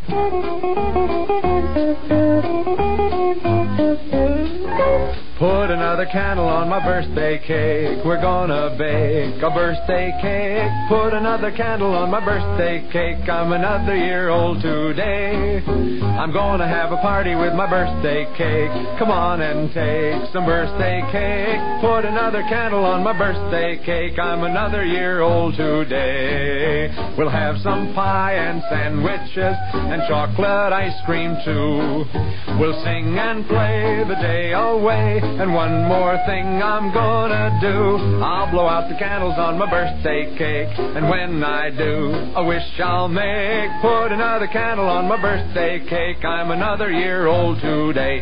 Put another candle on my birthday cake. We're gonna bake a birthday cake. Put another candle on my birthday cake. I'm another year old today. I'm gonna have a party with my birthday cake. Come on and take some birthday cake. Put another candle on my birthday cake. I'm another year old today. We'll have some pie and sandwiches and chocolate ice cream too. We'll sing and play the day away. And one more thing I'm gonna do, I'll blow out the candles on my birthday cake. And when I do, a wish I'll make. Put another candle on my birthday cake. I'm another year old today.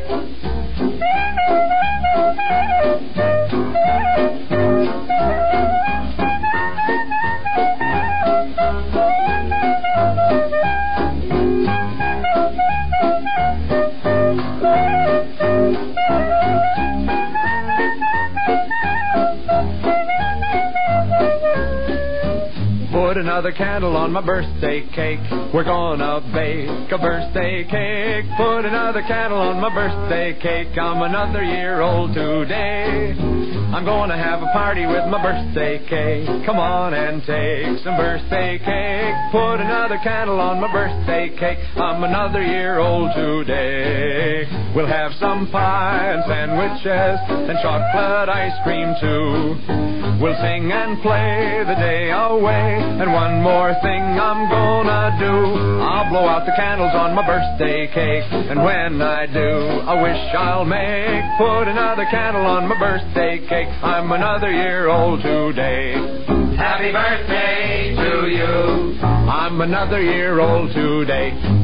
Put another candle on my birthday cake. We're gonna bake a birthday cake. Put another candle on my birthday cake. I'm another year old today. I'm gonna have a party with my birthday cake. Come on and take some birthday cake. Put another candle on my birthday cake. I'm another year old today. We'll have some pie and sandwiches and chocolate ice cream too. We'll sing and play the day away. And one more thing I'm gonna do, I'll blow out the candles on my birthday cake. And when I do, a wish I'll make. Put another candle on my birthday cake. I'm another year old today. Happy birthday to you. I'm another year old today.